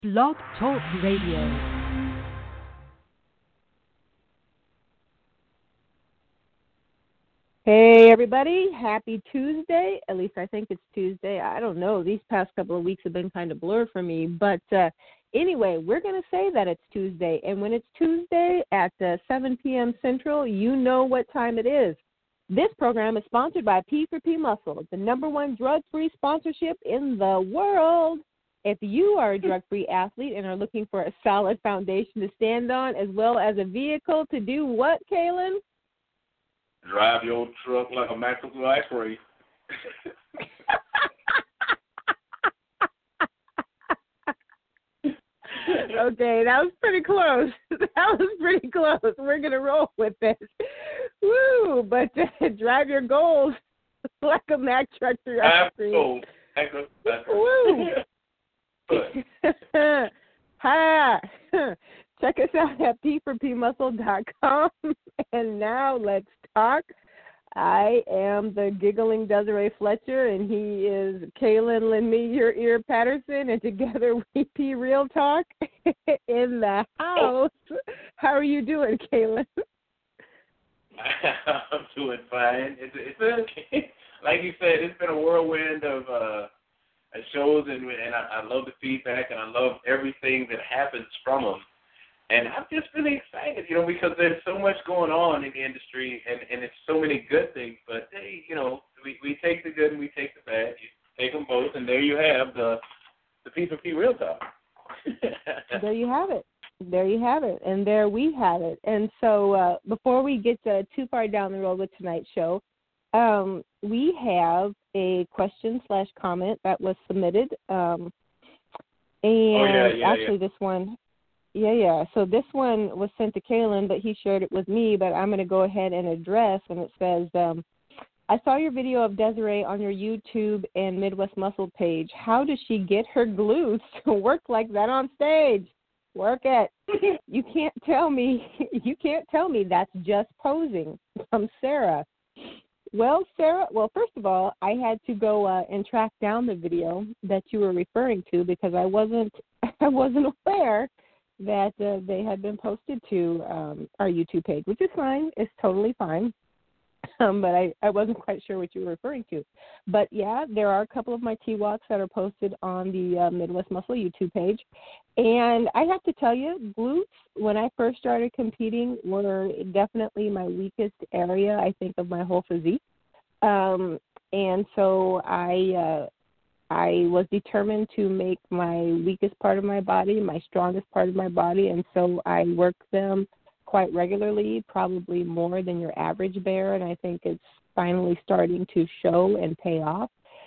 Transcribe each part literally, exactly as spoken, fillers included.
Blog Talk Radio. Hey, everybody. Happy Tuesday. At least I think it's Tuesday. I don't know. These past couple of weeks have been kind of blurred for me. But uh, anyway, we're going to say that it's Tuesday. And when it's Tuesday at uh, seven p.m. Central, you know what time it is. This program is sponsored by P four P Muscle, the number one drug-free sponsorship in the world. If you are a drug-free athlete and are looking for a solid foundation to stand on, as well as a vehicle to do what, Kalen? Drive your truck like a Max ice race. Okay, that was pretty close. That was pretty close. We're going to roll with this. Woo! But uh, drive your goals like a Mack truck through ice cream. Woo! Hi. Check us out at P four P muscle dot com. And now let's talk. I am the giggling Desiree Fletcher, and he is Kalen Lend Me Your Ear Patterson, and together we P Real Talk in the house. How are you doing, Kalen? I'm doing fine. It's, it's a, like you said, it's been a whirlwind of uh, shows, and, and I, I love the feedback, and I love everything that happens from them. And I'm just really excited, you know, because there's so much going on in the industry, and, and it's so many good things. But, hey, you know, we, we take the good and we take the bad. You take them both, and there you have the the P four P Real Talk. There you have it. There you have it. And there we have it. And so uh, before we get uh, too far down the road with tonight's show, um, we have a question slash comment that was submitted. Um, and oh, yeah, yeah, actually yeah. this one... Yeah, yeah. So this one was sent to Kalen, but he shared it with me, but I'm going to go ahead and address, and it says, um, I saw your video of Desiree on your YouTube and Midwest Muscle page. How does she get her glutes to work like that on stage? Work it. You can't tell me, you can't tell me that's just posing. From Sarah. Well, Sarah, well, first of all, I had to go uh, and track down the video that you were referring to because I wasn't, I wasn't aware that uh, they had been posted to um, our YouTube page, which is fine. It's totally fine. Um, but I, I wasn't quite sure what you were referring to. But, yeah, there are a couple of my T-Walks that are posted on the uh, Midwest Muscle YouTube page. And I have to tell you, glutes, when I first started competing, were definitely my weakest area, I think, of my whole physique. Um, and so I uh, I was determined to make my weakest part of my body my strongest part of my body, and so I work them quite regularly, probably more than your average bear, and I think it's finally starting to show and pay off.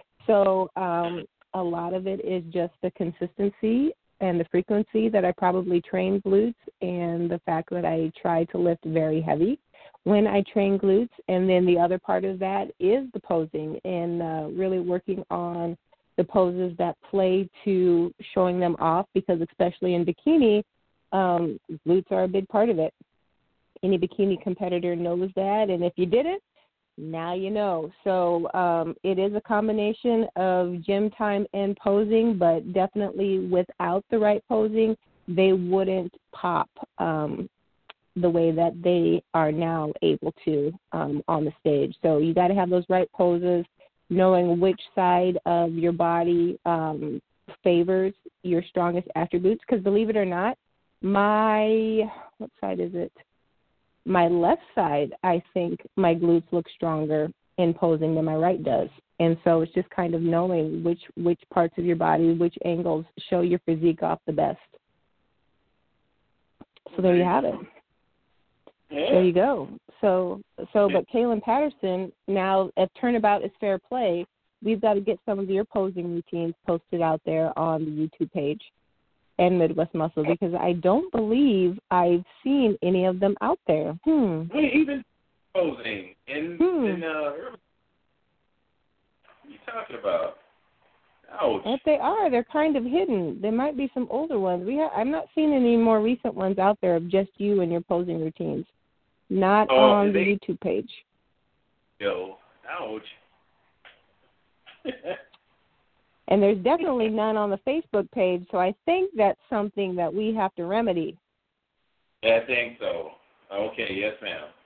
So um, a lot of it is just the consistency and the frequency that I probably train glutes, and the fact that I try to lift very heavy when I train glutes. And then the other part of that is the posing and uh, really working on the poses that play to showing them off, because especially in bikini, um, glutes are a big part of it. Any bikini competitor knows that, and if you didn't, now you know. So um, it is a combination of gym time and posing, but definitely without the right posing, they wouldn't pop um, the way that they are now able to um, on the stage. So you got to have those right poses, knowing which side of your body um, favors your strongest attributes. Because believe it or not, my, what side is it? My left side, I think my glutes look stronger in posing than my right does. And so it's just kind of knowing which, which parts of your body, which angles show your physique off the best. So there you have it. Yeah. There you go. So, so, but Kalen Patterson, now if Turnabout is fair play, we've got to get some of your posing routines posted out there on the YouTube page and Midwest Muscle, because I don't believe I've seen any of them out there. Hmm. We even posing in, hmm. in uh, what are you talking about? Ouch. If they are, they're kind of hidden. There might be some older ones. We ha- I'm not seeing any more recent ones out there of just you and your posing routines. Not oh, on the they, YouTube page. Yo, ouch. And there's definitely none on the Facebook page, so I think that's something that we have to remedy. I think so. Okay, yes,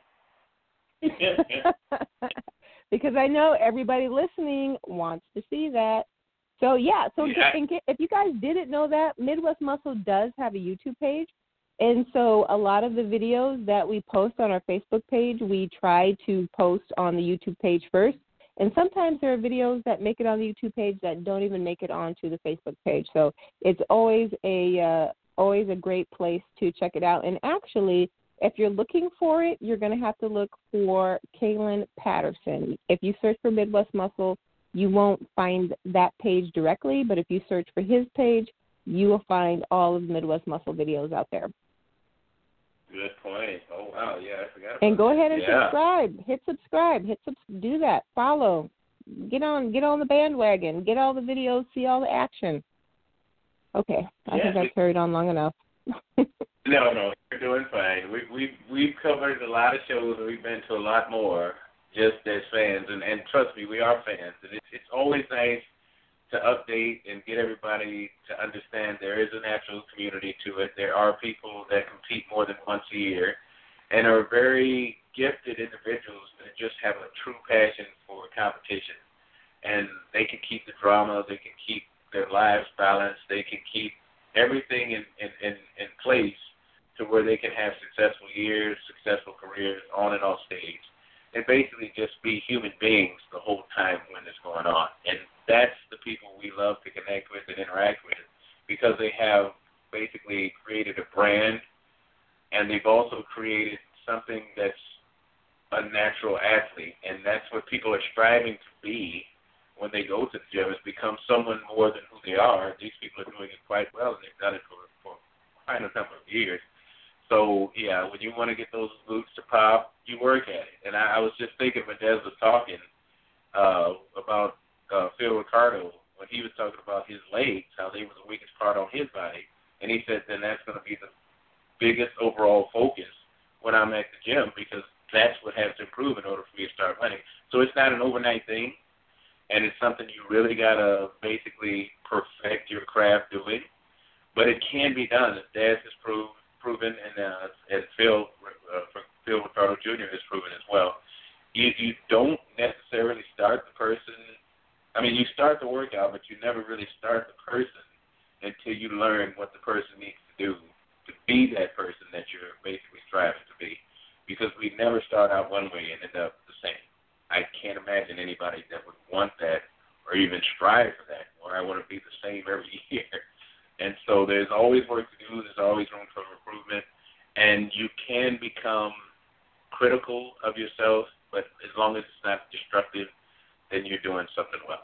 ma'am. Because I know everybody listening wants to see that. So, yeah, so yeah. if you guys didn't know that, Midwest Muscle does have a YouTube page. And so a lot of the videos that we post on our Facebook page, we try to post on the YouTube page first. And sometimes there are videos that make it on the YouTube page that don't even make it onto the Facebook page. So it's always a uh, always a great place to check it out. And actually, if you're looking for it, you're going to have to look for Kaylin Patterson. If you search for Midwest Muscle, you won't find that page directly. But if you search for his page, you will find all of the Midwest Muscle videos out there. Good point. Oh, wow. Yeah, I forgot about And go ahead and yeah. subscribe. Hit subscribe. Hit sub- Do that. Follow. Get on Get on the bandwagon. Get all the videos. See all the action. Okay. I yeah, think I've carried on long enough. no, no. You're doing fine. We, we, we've covered a lot of shows, and we've been to a lot more just as fans. And, and trust me, we are fans. And it's, it's always nice to update and get everybody to understand there is a natural community to it. There are people that compete more than once a year and are very gifted individuals that just have a true passion for competition. And they can keep the drama, they can keep their lives balanced, they can keep everything in, in, in, in place to where they can have successful years, successful careers on and off stage, and basically just be human beings the whole time when it's going on. And that's the people we love to connect with and interact with because they have basically created a brand, and they've also created something that's a natural athlete, and that's what people are striving to be when they go to the gym, is become someone more than who they are. These people are doing it quite well, and they've done it for, for quite a number of years. So, yeah, when you want to get those glutes to pop, you work at it. And I, I was just thinking when Des was talking uh, about Uh, Phil Ricardo, when he was talking about his legs, how they were the weakest part on his body, and he said then that's going to be the biggest overall focus when I'm at the gym because that's what has to improve in order for me to start running. So it's not an overnight thing, and it's something you really got to basically perfect your craft doing, but it can be done, as Daz has proved, proven, and, uh, and Phil, uh, Phil Ricardo Junior has proven as well. You, you don't necessarily start the person I mean, you start the workout, but you never really start the person until you learn what the person needs to do to be that person that you're basically striving to be. Because we never start out one way and end up the same. I can't imagine anybody that would want that or even strive for that, or I want to be the same every year. And so there's always work to do. There's always room for improvement. And you can become critical of yourself, but as long as it's not destructive, then you're doing something well.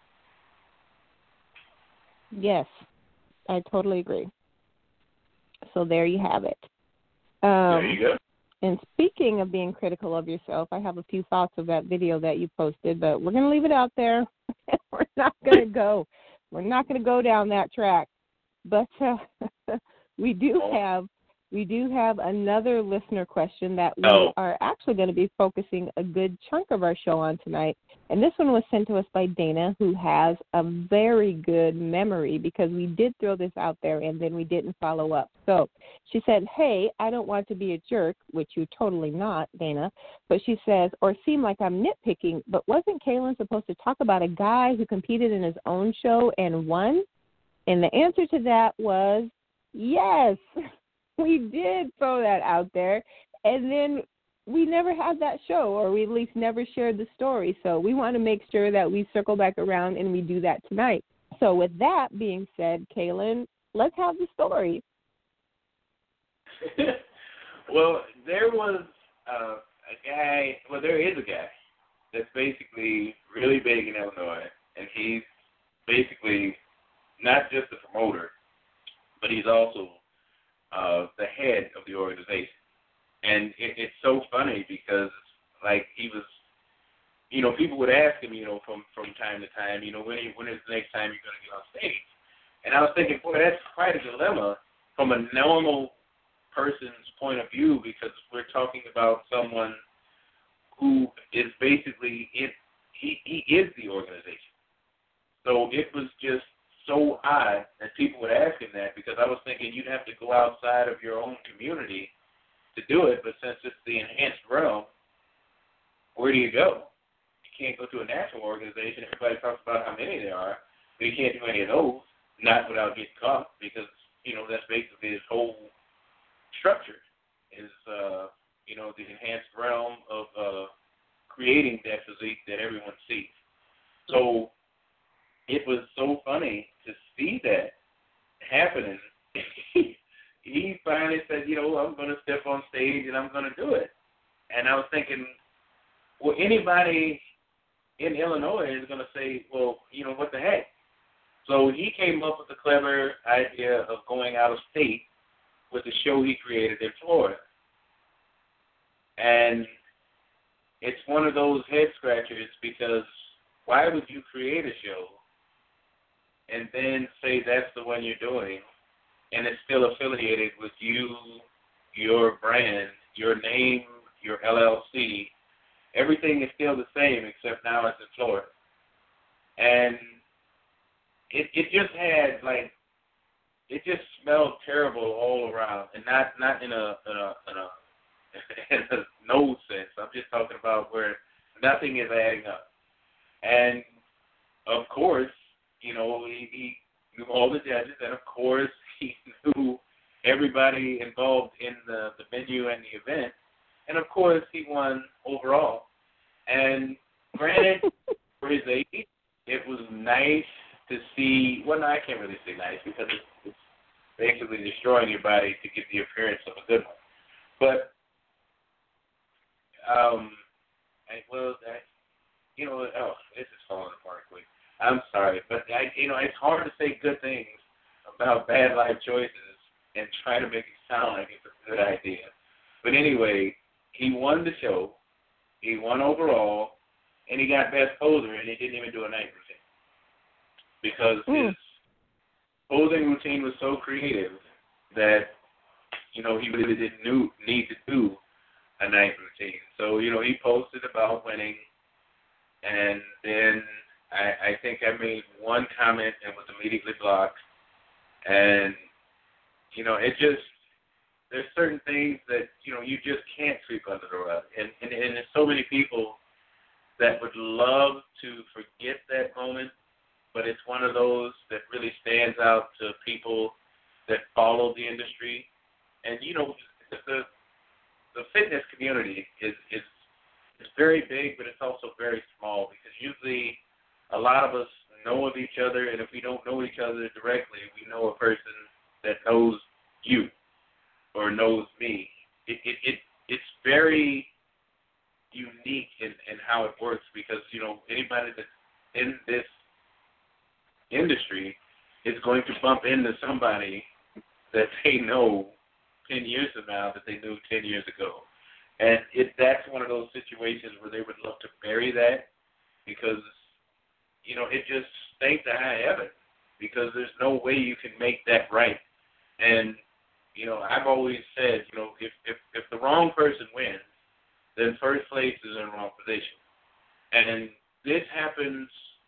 Yes, I totally agree. So there you have it. Um, there you go. And speaking of being critical of yourself, I have a few thoughts of that video that you posted, but we're going to leave it out there. We're not going to go. We're not going to go down that track. But uh, we do have we do have another listener question that we oh. are actually going to be focusing a good chunk of our show on tonight. And this one was sent to us by Dana, who has a very good memory because we did throw this out there and then we didn't follow up. So she said, hey, I don't want to be a jerk, which you're totally not, Dana. But she says, or seem like I'm nitpicking, but wasn't Kaylin supposed to talk about a guy who competed in his own show and won? And the answer to that was yes. We did throw that out there, and then we never had that show, or we at least never shared the story. So we want to make sure that we circle back around and we do that tonight. So with that being said, Kaylin, let's have the story. Well, there was uh, a guy, well, there is a guy that's basically really big in Illinois, and he's basically not just a promoter, but he's also Uh, the head of the organization. And it, it's so funny because, like, he was, you know, people would ask him, you know, from, from time to time, you know, when, when is the next time you're going to get on stage? And I was thinking, boy, that's quite a dilemma from a normal person's point of view because we're talking about someone who is basically, in, he, he is the organization. So it was just so odd that people would ask him that, because I was thinking you'd have to go outside of your own community to do it, but since it's the enhanced realm, where do you go? You can't go to a national organization. Everybody talks about how many there are, but you can't do any of those, not without getting caught, because, you know, that's basically his whole structure is, uh, you know, the enhanced realm of uh, creating that physique that everyone sees. So it was so funny to see that happening. He finally said, you know, I'm going to step on stage and I'm going to do it. And I was thinking, well, anybody in Illinois is going to say, well, you know, what the heck? So he came up with the clever idea of going out of state with the show he created in Florida. And it's one of those head scratchers, because why would you create a show and then say that's the one you're doing, and it's still affiliated with you, your brand, your name, your L L C? Everything is still the same, except now it's in Florida. And it it just had, like, it just smelled terrible all around, and not, not in a, in a, in a in a no sense. I'm just talking about where nothing is adding up. And, of course, you know, he, he knew all the judges, and, of course, he knew everybody involved in the, the venue and the event. And, of course, he won overall. And, granted, for his age, it was nice to see, well, no, I can't really say nice, because it's, it's basically destroying your body to get the appearance of a good one. But, um, I, well, I, you know, oh, this is falling apart quick. I'm sorry, but I, you know, it's hard to say good things about bad life choices and try to make it sound like it's a good idea. But anyway, he won the show, he won overall, and he got best poser, and he didn't even do a night routine because mm. his posing routine was so creative that, you know, he really didn't knew, need to do a night routine. So, you know, he posted about winning, and then I, I think I made one comment and was immediately blocked. And, you know, it just, there's certain things that, you know, you just can't sweep under the rug. And, and, and there's so many people that would love to forget that moment, but it's one of those that really stands out to people that follow the industry. And, you know, the the fitness community is, is, is very big, but it's also very small, because usually a lot of us know of each other, and if we don't know each other directly, we know a person that knows you or knows me. It, it, it it's very unique in, in how it works, because, you know, anybody that's in this industry is going to bump into somebody that they know ten years from now that they knew ten years ago. And it that's one of those situations where they would love to bury that, because, you know, it just stinks to high heaven, because there's no way you can make that right. And, you know, I've always said, you know, if, if, if the wrong person wins, then first place is in the wrong position. And this happens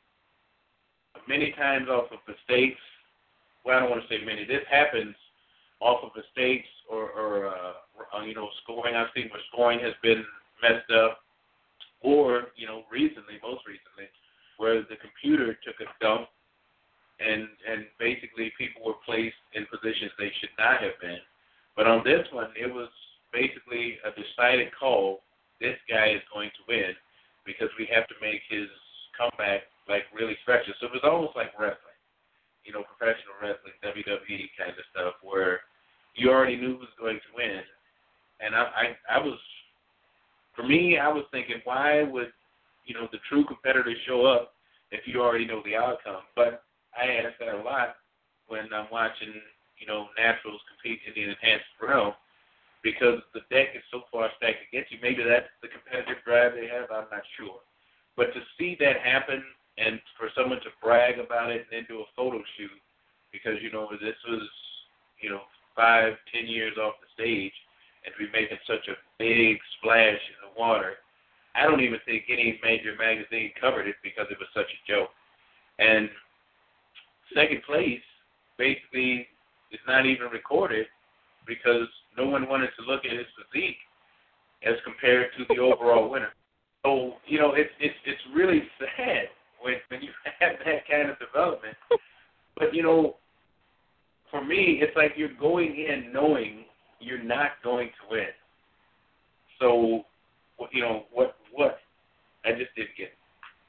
many times off of mistakes. Well, I don't want to say many. This happens off of mistakes or, or uh, you know, scoring. I've seen where scoring has been messed up, or, you know, recently, most recently, where the computer took a dump and and basically people were placed in positions they should not have been. But on this one, it was basically a decided call. This guy is going to win because we have to make his comeback, like, really special. So it was almost like wrestling, you know, professional wrestling, W W E kind of stuff, where you already knew who was going to win. And I, I, I was, for me, I was thinking, why would, you know, the true competitors show up if you already know the outcome? But I ask that a lot when I'm watching, you know, naturals compete in the enhanced realm, because the deck is so far stacked against you. Maybe that's the competitive drive they have, I'm not sure. But to see that happen and for someone to brag about it and then do a photo shoot, because, you know, this was, you know, five, ten years off the stage, and to be making such a big splash in the water, I don't even think any major magazine covered it because it was such a joke. And second place basically is not even recorded because no one wanted to look at his physique as compared to the overall winner. So, you know, it's it's it's really sad when, when you have that kind of development. But, you know, for me, it's like you're going in knowing you're not going to win. So, you know, what, what? I just didn't get it.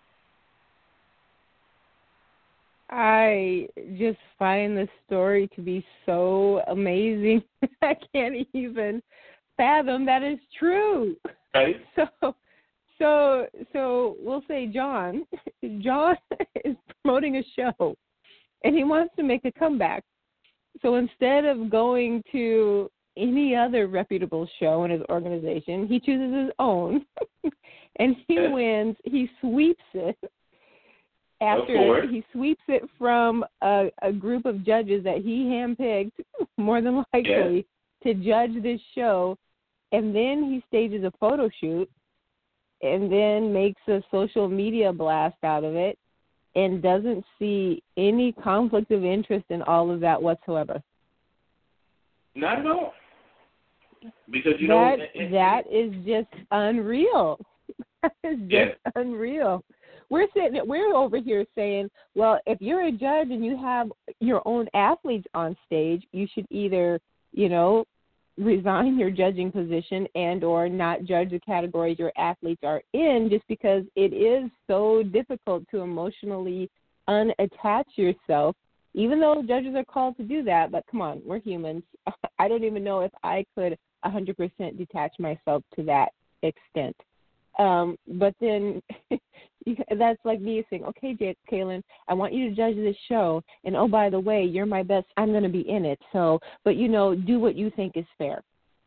I just find this story to be so amazing. I can't even fathom that is true. Right. So, so, so we'll say John. John is promoting a show, and he wants to make a comeback. So instead of going to any other reputable show in his organization, he chooses his own, and he yes. wins. He sweeps it. After he sweeps it from a, a group of judges that he handpicked, more than likely, yeah. to judge this show, and then he stages a photo shoot, and then makes a social media blast out of it, and doesn't see any conflict of interest in all of that whatsoever. Not at all. Because, you that, know... It, it, that is just unreal. That is just yeah. unreal. We're sitting, we're over here saying, well, if you're a judge and you have your own athletes on stage, you should either, you know, resign your judging position and or not judge the categories your athletes are in, just because it is so difficult to emotionally unattach yourself, even though judges are called to do that. But come on, we're humans. I don't even know if I could one hundred percent detach myself to that extent. Um, but then that's like me saying, okay, Jake, Kaylin, I want you to judge this show. And, oh, by the way, you're my best. I'm going to be in it. So, but, you know, do what you think is fair.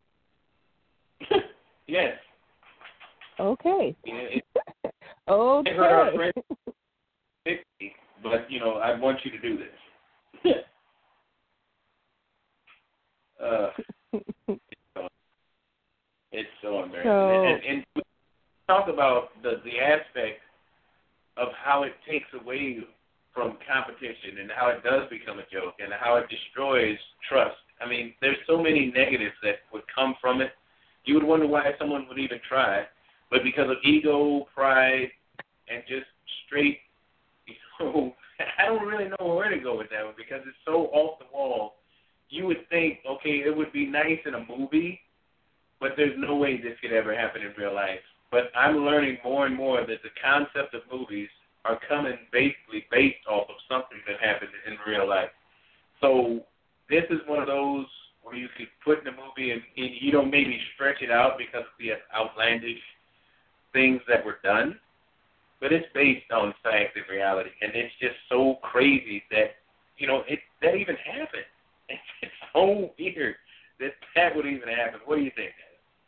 Yes. Okay. Yeah, it, okay. I heard our friend fifty, but, you know, I want you to do this. uh, it's, so, it's so embarrassing. So, and, and, and talk about the, the aspect of how it takes away from competition and how it does become a joke and how it destroys trust. I mean, there's so many negatives that would come from it. You would wonder why someone would even try. But because of ego, pride, and just straight, you know, I don't really know where to go with that one because it's so off the wall. You would think, okay, it would be nice in a movie, but there's no way this could ever happen in real life. But I'm learning more and more that the concept of movies are coming basically based off of something that happened in real life. So this is one of those where you could put in a movie and, and you don't maybe stretch it out because of the outlandish things that were done, but it's based on fact and reality. And it's just so crazy that, you know, it that even happened. It's, it's so weird that that would even happen. What do you think?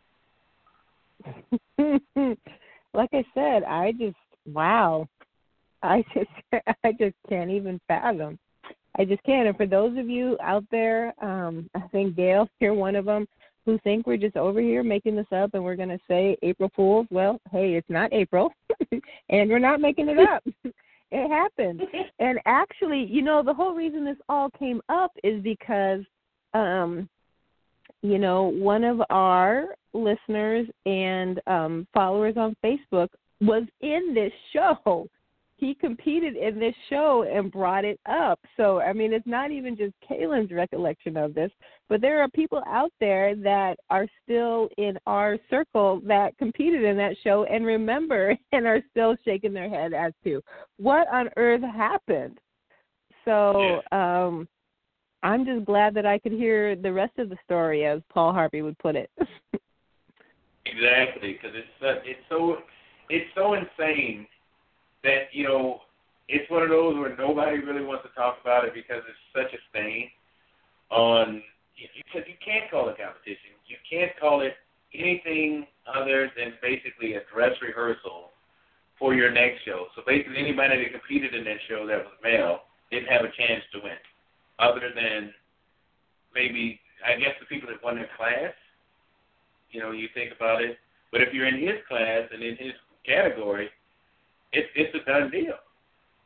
Like I said, I just wow, I just I just can't even fathom. I just can't. And for those of you out there, um, I think Gail, you're one of them, who think we're just over here making this up and we're going to say April Fools. Well, hey, it's not April, and we're not making it up. It happened. And actually, you know, the whole reason this all came up is because, um, you know, one of our listeners and um, followers on Facebook was in this show. He competed in this show and brought it up. So, I mean, it's not even just Kaylin's recollection of this, but there are people out there that are still in our circle that competed in that show and remember and are still shaking their head as to what on earth happened. So, um, I'm just glad that I could hear the rest of the story, as Paul Harvey would put it. Exactly, because it's uh, it's so it's so insane that, you know, it's one of those where nobody really wants to talk about it because it's such a stain on, because you can't call it competition. You can't call it anything other than basically a dress rehearsal for your next show. So basically anybody that competed in that show that was male didn't have a chance to win, other than maybe, I guess, the people that won their class. You know, you think about it. But if you're in his class and in his category, It's it's a done deal.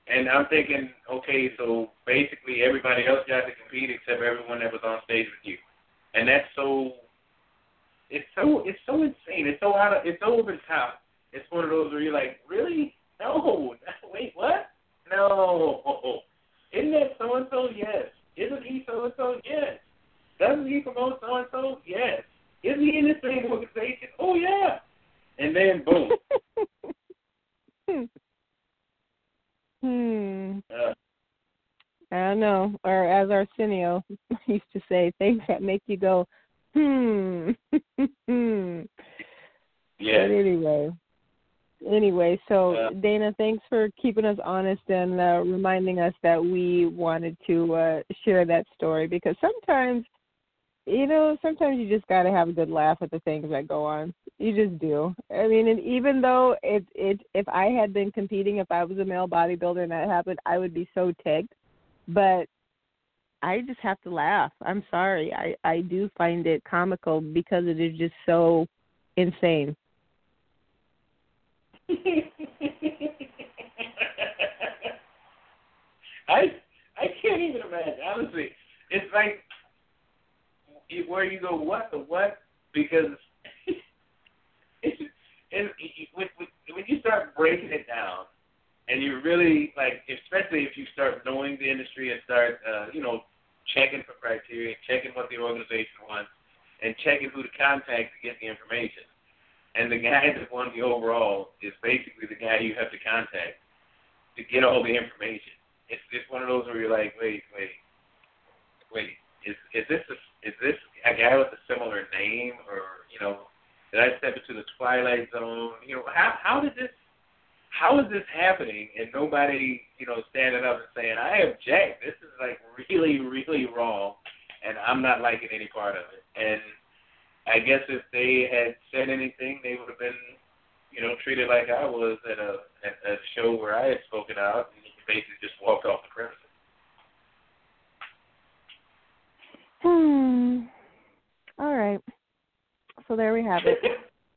And I'm thinking, okay, so basically everybody else got to compete except everyone that was on stage with you. And that's so, it's so, it's so insane. It's so out of, it's so over the top. It's one of those where you're like, really? No. Wait, what? No. Isn't that so-and-so? Yes. Isn't he so-and-so? Yes. Doesn't he promote so-and-so? Yes. Is he in the same organization? Oh, yeah. And then, boom. hmm. Uh, I don't know. Or as Arsenio used to say, things that make you go, hmm. hmm. yeah. But anyway. Anyway, so uh, Dana, thanks for keeping us honest and uh, reminding us that we wanted to uh, share that story, because sometimes, you know, sometimes you just got to have a good laugh at the things that go on. You just do. I mean, and even though it, it, if I had been competing, if I was a male bodybuilder and that happened, I would be so ticked. But I just have to laugh. I'm sorry. I, I do find it comical because it is just so insane. I I can't even imagine. Honestly, it's like where you go, what the what? Because it's, it's when, when you start breaking it down, and you really like, especially if you start knowing the industry and start, uh, you know, checking for criteria, checking what the organization wants, and checking who to contact to get the information. And the guy that won the overall is basically the guy you have to contact to get all the information. It's just one of those where you're like, wait, wait, wait, is is this a, is this a guy with a similar name, or you know, did I step into the twilight zone? You know, how how did this, how is this happening? And nobody, you know, standing up and saying, I object. This is like really, really wrong, and I'm not liking any part of it. And I guess if they had said anything, they would have been, you know, treated like I was at a at a show where I had spoken out, and basically just walked off the premises. Hmm. All right. So there we have it.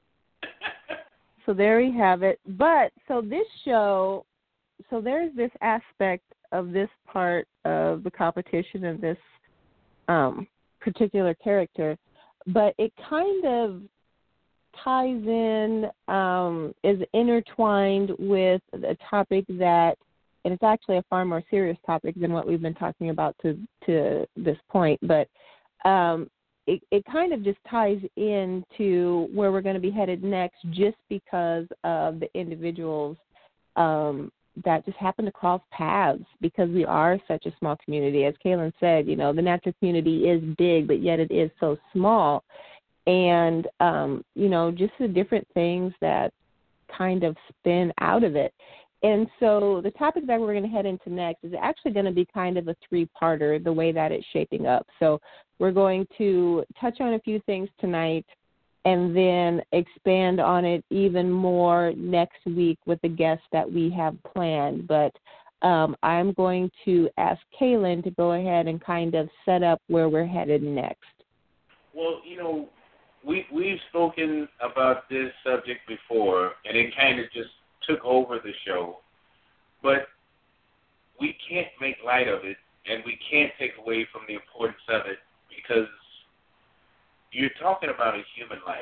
So there we have it. But so this show, so there's this aspect of this part of the competition and this um, particular character, but it kind of ties in, um, is intertwined with a topic that, and it's actually a far more serious topic than what we've been talking about to to this point, but um, it, it kind of just ties into where we're going to be headed next, just because of the individuals um, that just happen to cross paths, because we are such a small community. As Kaylin said, you know, the natural community is big, but yet it is so small. And, um, you know, just the different things that kind of spin out of it. And so the topic that we're going to head into next is actually going to be kind of a three-parter, the way that it's shaping up. So we're going to touch on a few things tonight and then expand on it even more next week with the guests that we have planned. But um, I'm going to ask Kaylin to go ahead and kind of set up where we're headed next. Well, you know, we, we've spoken about this subject before, and it kind of just took over the show, but we can't make light of it, and we can't take away from the importance of it, because you're talking about a human life,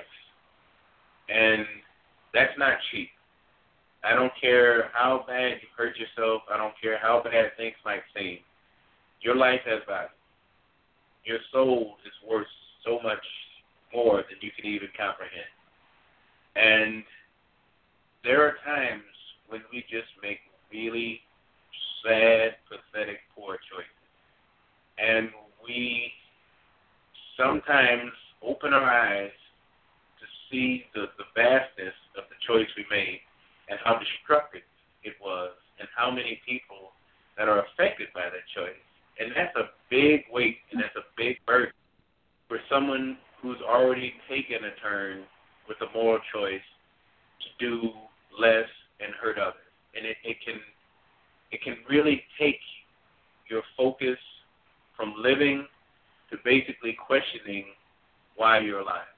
and that's not cheap. I don't care how bad you hurt yourself. I don't care how bad things might seem. Your life has value. Your soul is worth so much more than you can even comprehend. And there are times when we just make really sad, pathetic, poor choices. And we sometimes open our eyes to see the, the vastness of the choice we made and how destructive it was and how many people that are affected by that choice. And that's a big weight and that's a big burden for someone who's already taken a turn with a moral choice to do less and hurt others. And it, it can it can really take your focus from living to basically questioning why you're alive.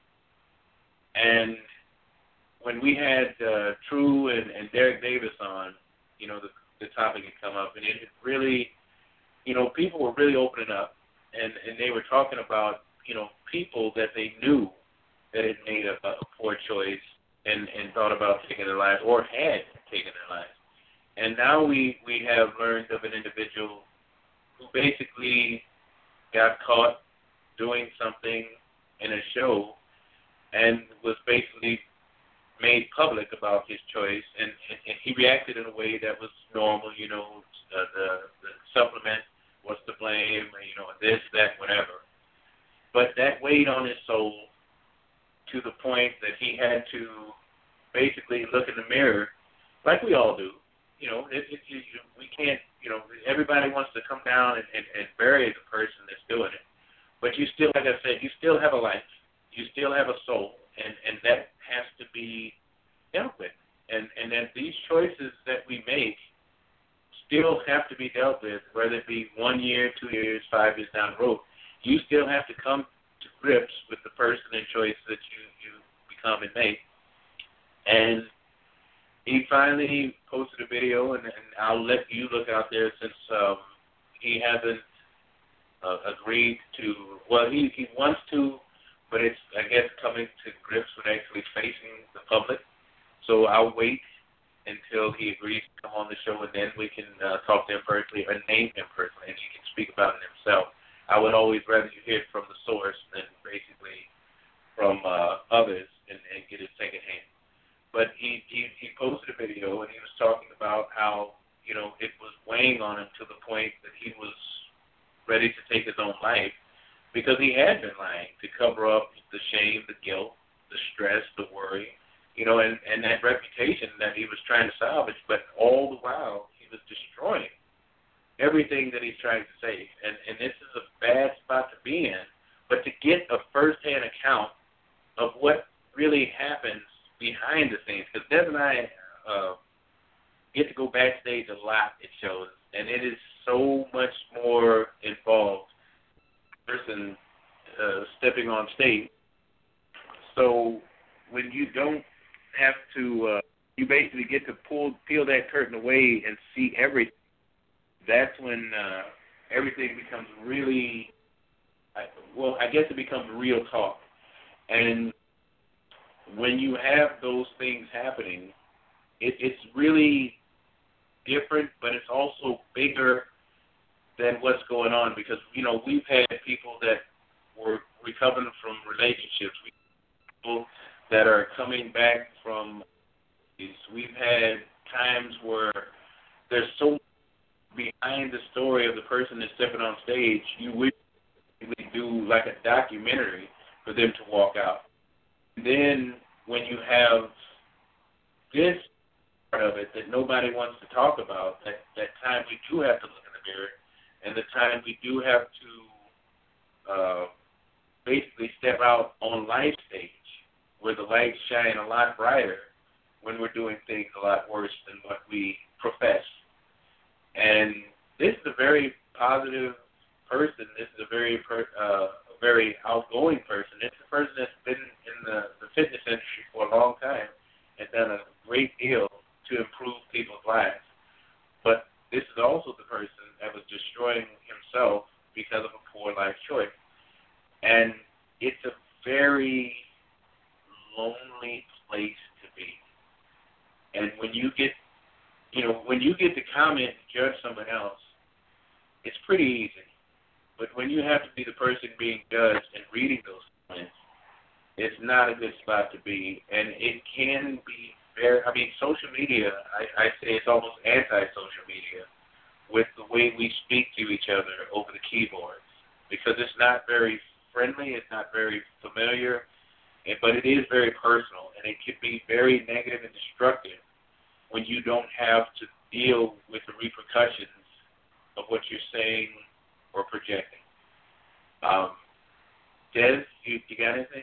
And when we had uh, True and, and Derek Davis on, you know, the, the topic had come up, and it really, you know, people were really opening up, and, and they were talking about, you know, people that they knew that had made a, a poor choice and, and thought about taking their lives or had taken their lives. And now we, we have learned of an individual who basically got caught doing something in a show and was basically made public about his choice, and, and, and he reacted in a way that was normal, you know, uh, the, the supplement was to blame, you know, this, that, whatever. But that weighed on his soul to the point that he had to basically look in the mirror, like we all do. You know, it, it, it, we can't, you know, everybody wants to come down and, and, and bury the person that's doing it. But you still, like I said, you still have a life. You still have a soul, and, and that has to be dealt with. And, and that these choices that we make still have to be dealt with, whether it be one year, two years, five years down the road. You still have to come to grips with the person and choice that you, you become and make. And he finally posted a video, and, and I'll let you look out there since um, he hasn't uh, agreed to, well, he, he wants to, but it's, I guess, coming to grips with actually facing the public. So I'll wait until he agrees to come on the show, and then we can uh, talk to him personally or name him personally, and he can speak about it himself. I would always rather you hear it from the source than basically from uh, others and, and get it secondhand. But he, he, he posted a video, and he was talking about how, you know, it was weighing on him to the point that he was ready to take his own life because he had been lying to cover up the shame, the guilt, the stress, the worry, you know, and, and that reputation that he was trying to salvage. But all the while, he was destroying everything that he's trying to save. And, and this is a bad spot to be in. But to get a first-hand account of what really happens behind the scenes, because Des and I uh, get to go backstage a lot at shows, and it is so much more involved person uh, stepping on stage. So when you don't have to, uh, you basically get to pull peel that curtain away and see everything. That's when uh, everything becomes really, well, I guess it becomes real talk. And when you have those things happening, it, it's really different, but it's also bigger than what's going on because, you know, we've had people that were recovering from relationships, people that are coming back from, we've had times where there's so much behind the story of the person that's stepping on stage, you would do like a documentary for them to walk out. And then when you have this part of it that nobody wants to talk about, that, that time we do have to look in the mirror, and the time we do have to uh, basically step out on live stage where the lights shine a lot brighter when we're doing things a lot worse than what we profess. And this is a very positive person. This is a very per, uh, a very outgoing person. It's a person that's been in the, the fitness industry for a long time and done a great deal to improve people's lives. But this is also the person that was destroying himself because of a poor life choice. And it's a very lonely place to be. And when you get, you know, when you get to comment and judge someone else, it's pretty easy. But when you have to be the person being judged and reading those comments, it's not a good spot to be. And it can be very, I mean, social media, I, I say it's almost anti-social media with the way we speak to each other over the keyboards because it's not very friendly, it's not very familiar, but it is very personal, and it can be very negative and destructive when you don't have to deal with the repercussions of what you're saying or projecting. Um, Des, you, you got anything?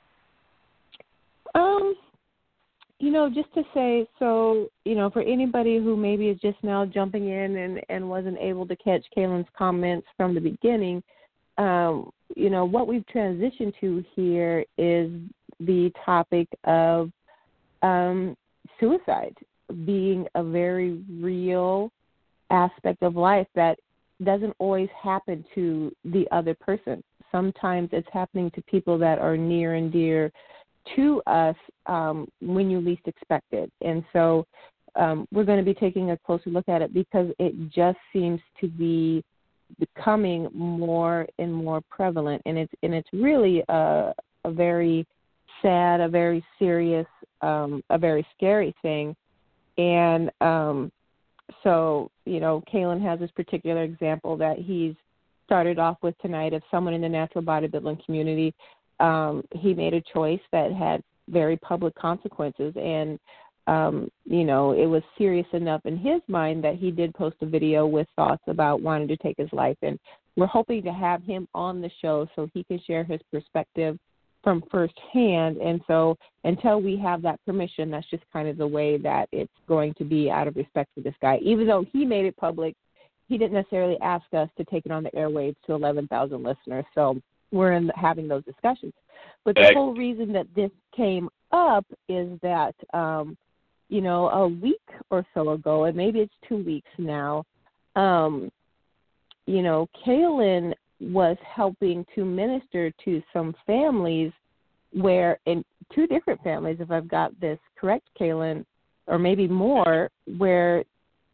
Um, you know, just to say, so, you know, for anybody who maybe is just now jumping in and, and wasn't able to catch Kaylin's comments from the beginning, um, you know, what we've transitioned to here is the topic of um, suicide being a very real aspect of life that doesn't always happen to the other person. Sometimes it's happening to people that are near and dear to us um, when you least expect it. And so um, we're going to be taking a closer look at it because it just seems to be becoming more and more prevalent. And it's, and it's really a, a very sad, a very serious, um, a very scary thing. And um, so, you know, Kalen has this particular example that he's started off with tonight of someone in the natural bodybuilding community. Um, he made a choice that had very public consequences, and, um, you know, it was serious enough in his mind that he did post a video with thoughts about wanting to take his life. And we're hoping to have him on the show so he can share his perspective from firsthand. And so until we have that permission, that's just kind of the way that it's going to be out of respect for this guy. Even though he made it public, he didn't necessarily ask us to take it on the airwaves to eleven thousand listeners. So we're in having those discussions. But the whole reason that this came up is that, um, you know, a week or so ago, and maybe it's two weeks now, um, you know, Kalen was helping to minister to some families where, in two different families, if I've got this correct, Kalen, or maybe more, where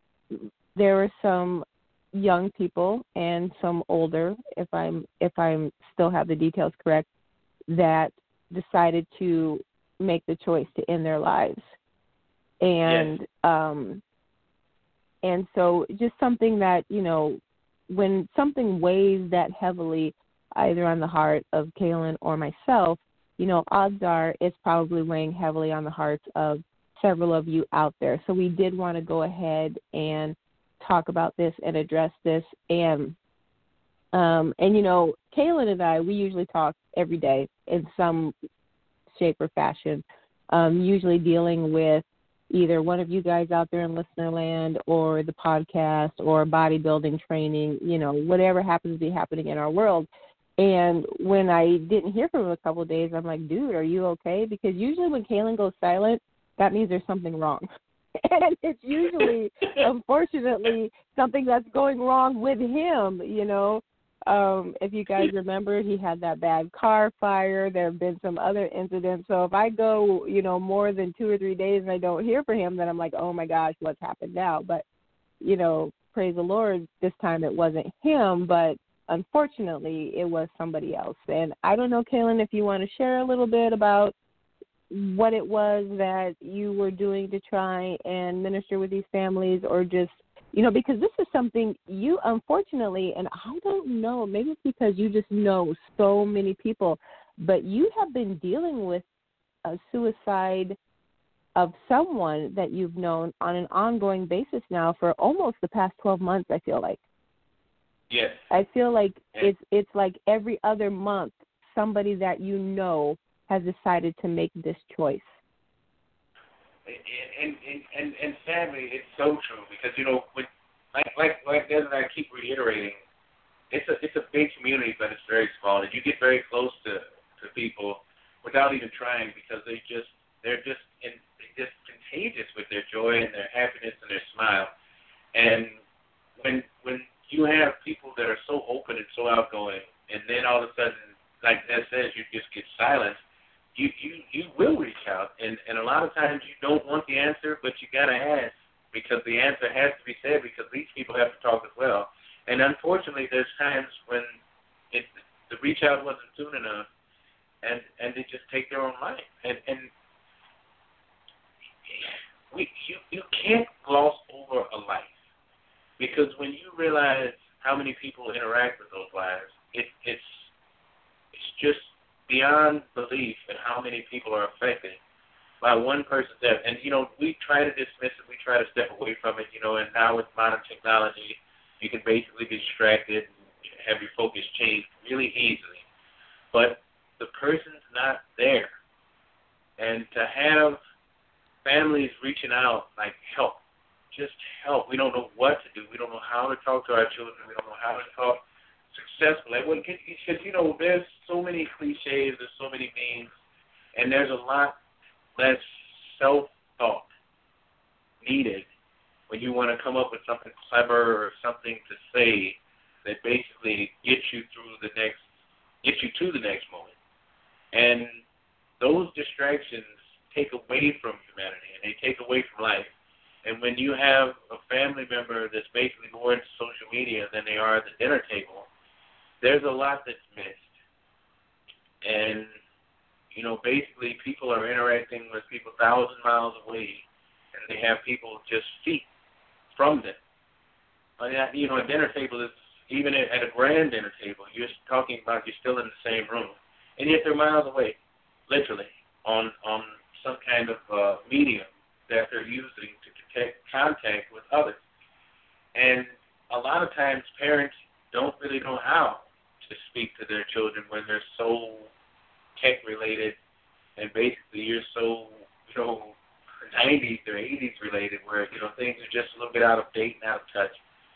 there were some young people and some older, if I'm if I'm still have the details correct, that decided to make the choice to end their lives. And yes. um and so just something that, you know, when something weighs that heavily either on the heart of Kalen or myself, you know, odds are it's probably weighing heavily on the hearts of several of you out there. So we did want to go ahead and talk about this and address this. And, um, and you know, Kalen and I, we usually talk every day in some shape or fashion, um, usually dealing with either one of you guys out there in listener land or the podcast or bodybuilding training, you know, whatever happens to be happening in our world. And when I didn't hear from him a couple of days, I'm like, dude, are you okay? Because usually when Kalen goes silent, that means there's something wrong. And it's usually, unfortunately, something that's going wrong with him, you know. Um, if you guys remember, he had that bad car fire. There have been some other incidents. So if I go, you know, more than two or three days and I don't hear from him, then I'm like, oh, my gosh, what's happened now? But, you know, praise the Lord, this time it wasn't him, but unfortunately it was somebody else. And I don't know, Kalen, if you want to share a little bit about what it was that you were doing to try and minister with these families, or just, you know, because this is something you, unfortunately, and I don't know, maybe it's because you just know so many people, but you have been dealing with a suicide of someone that you've known on an ongoing basis now for almost the past twelve months, I feel like. Yes. I feel like it's it's like every other month somebody that you know has decided to make this choice. And and, and, and sadly, it's so true because, you know, with, like like like Des and I keep reiterating, it's a it's a big community, but it's very small, and you get very close to, to people without even trying because they just they're just in, they're just contagious with their joy and their happiness and their smile. And when when you have people that are so open and so outgoing, and then all of a sudden, like Des says, you just get silent. You, you you will reach out, and, and a lot of times you don't want the answer, but you got to ask because the answer has to be said because these people have to talk as well. And unfortunately, there's times when it, the reach out wasn't soon enough, and, and they just take their own life. And, and we you, you can't gloss over a life because when you realize how many people interact with those lives, it, it's it's just beyond belief in how many people are affected by one person's death. And, you know, we try to dismiss it. We try to step away from it, you know, and now with modern technology, you can basically be distracted and have your focus changed really easily. But the person's not there. And to have families reaching out, like, help, just help. We don't know what to do. We don't know how to talk to our children. We don't know how to talk successfully. Because, you know, there's so many cliches, there's so many memes, and there's a lot less self-thought needed when you want to come up with something clever or something to say that basically gets you through the next, gets you to the next moment. And those distractions take away from humanity and they take away from life. And when you have a family member that's basically more into social media than they are at the dinner table, there's a lot that's missed. And, you know, basically people are interacting with people a thousand miles away, and they have people just feet from them. But, you know, a dinner table is, even at a grand dinner table, you're talking about you're still in the same room. And yet they're miles away, literally, on on some kind of uh, medium that they're using to protect contact with others. And a lot of times parents don't really know how to speak to their children when they're so tech-related, and basically you're so, you know, nineties or eighties related where, you know, things are just a little bit out of date and out of touch.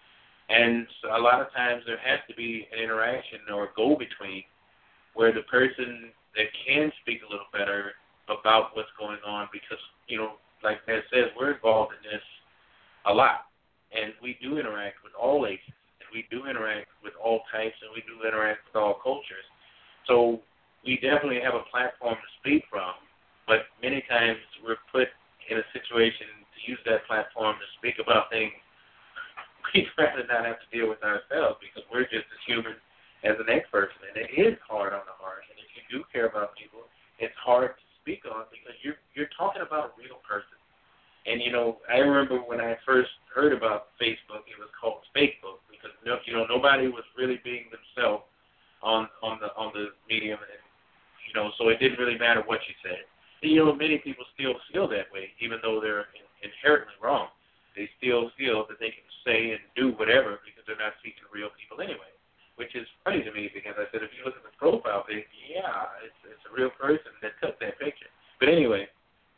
And so a lot of times there has to be an interaction or a go-between where the person that can speak a little better about what's going on, because, you know, like Ned says, we're involved in this a lot. And we do interact with all ages, and we do interact with all types, and we do interact with all cultures. So we definitely have a platform to speak from, but many times we're put in a situation to use that platform to speak about things we'd rather not have to deal with ourselves, because we're just as human as the next person. And it is hard on the heart. And if you do care about people, it's hard to speak on because you're you're talking about a real person. And, you know, I remember when I first heard about Facebook, it was called Fakebook, because, you know, nobody was really being themselves on on the on the medium. And, you know, so it didn't really matter what you said. And, you know, many people still feel that way, even though they're in, inherently wrong. They still feel that they can say and do whatever because they're not seeking real people anyway, which is funny to me because I said if you look at the profile pic, yeah, it's, it's a real person that took that picture. But anyway,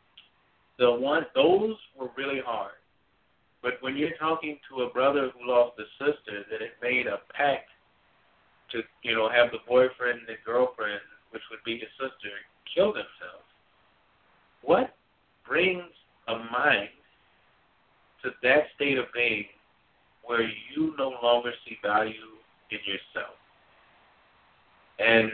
the one those were really hard. But when you're talking to a brother who lost a sister that had made a pact to, you know, have the boyfriend and girlfriend, which would be his sister, kill themselves, what brings a mind to that state of being where you no longer see value in yourself? And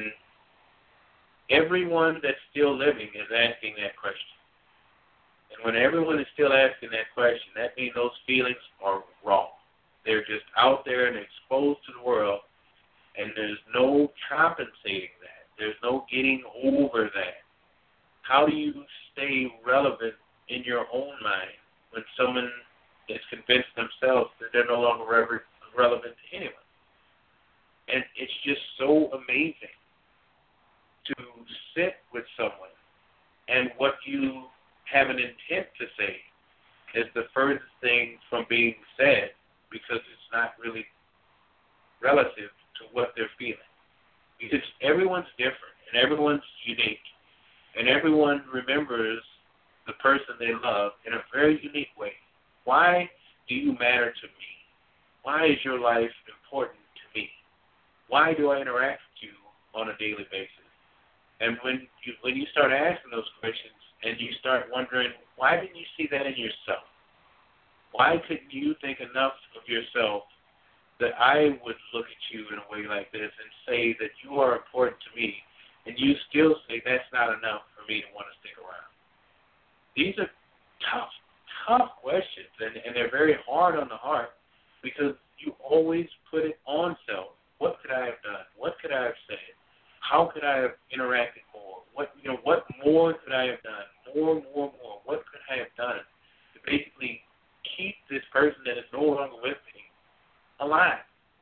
everyone that's still living is asking that question. And when everyone is still asking that question, that means those feelings are raw. They're just out there and exposed to the world, and there's no compensating that. There's no getting over that. How do you stay relevant in your own mind when someone is convinced themselves that they're no longer re- relevant to anyone? And it's just so amazing to sit with someone, and what you have an intent to say is the furthest thing from being said, because it's not really relative to what they're feeling. Because everyone's different, and everyone's unique, and everyone remembers the person they love in a very unique way. Why do you matter to me? Why is your life important to me? Why do I interact with you on a daily basis? And when you when you start asking those questions and you start wondering, why didn't you see that in yourself? Why couldn't you think enough of yourself that I would look at you in a way like this and say that you are important to me, and you still say that's not enough for me to want to stick around? These are tough, tough questions, and, and they're very hard on the heart, because you always put it on self. What could I have done? What could I have said? How could I have interacted more? What you know? What more could I have done? More, more, more. What could I have done to basically keep this person that is no longer with me alive?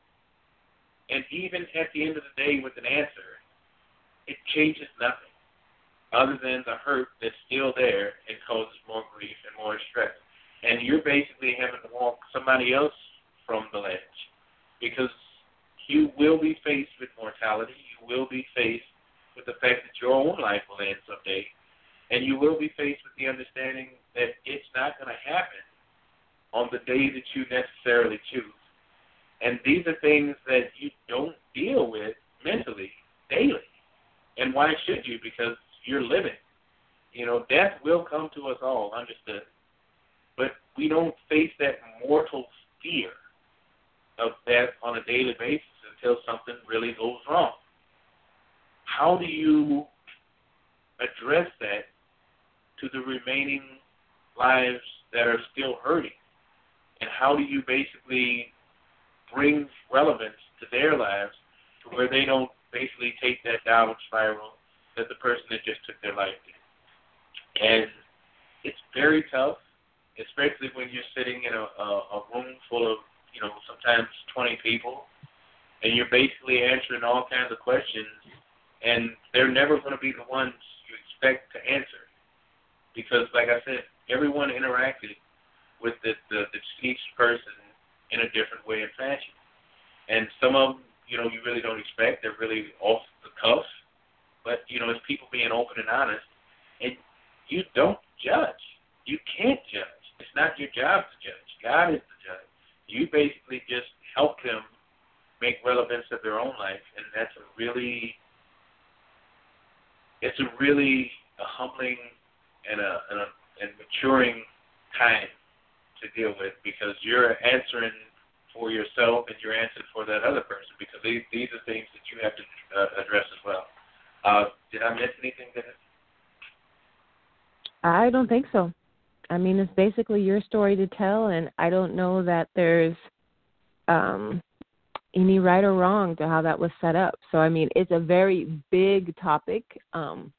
And even at the end of the day with an answer, it changes nothing other than the hurt that's still there and causes more grief and more stress. And you're basically having to walk somebody else from the ledge, because you will be faced with mortality. You will be faced with the fact that your own life will end someday. And you will be faced with the understanding that it's not going to happen on the day that you necessarily choose. And these are things that you don't deal with mentally daily. And why should you? Because you're living. You know, death will come to us all, understood. But we don't face that mortal fear of death on a daily basis until something really goes wrong. How do you address that to the remaining lives that are still hurting? And how do you basically bring relevance to their lives to where they don't basically take that downward spiral that the person that just took their life did? And it's very tough, especially when you're sitting in a, a, a room full of, you know, sometimes twenty people, and you're basically answering all kinds of questions, and they're never going to be the ones you expect to answer. Because, like I said, everyone interacted with the, the, the deceased person in a different way and fashion. And some of them, you know, you really don't expect. They're really off the cuff. But, you know, it's people being open and honest. And you don't judge. You can't judge. It's not your job to judge. God is the judge. You basically just help them make relevance of their own life. And that's a really, it's a really a humbling and a, and a and maturing time to deal with, because you're answering for yourself and you're answering for that other person, because these, these are things that you have to uh, address as well. Uh, did I miss anything, Dennis? I don't think so. I mean, it's basically your story to tell, and I don't know that there's um, any right or wrong to how that was set up. So, I mean, it's a very big topic, um,